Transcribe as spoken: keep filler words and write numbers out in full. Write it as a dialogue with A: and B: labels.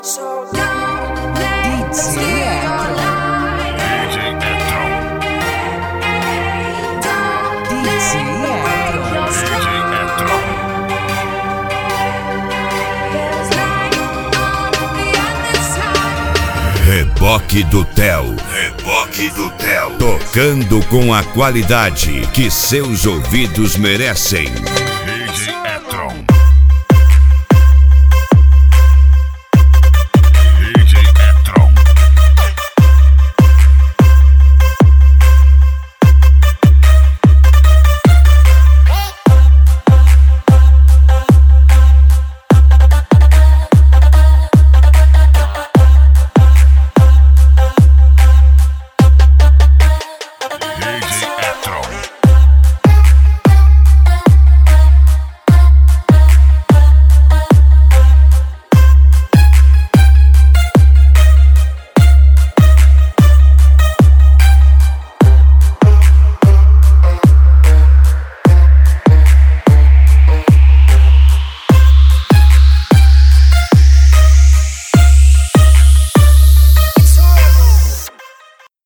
A: So don't let me see your light.
B: D J Etron.
A: Don't let me break your stride.
B: D J Etron.
A: There's light on the other side.
C: Reboque do Theo. Reboque do Theo. Tocando com a qualidade que seus ouvidos merecem.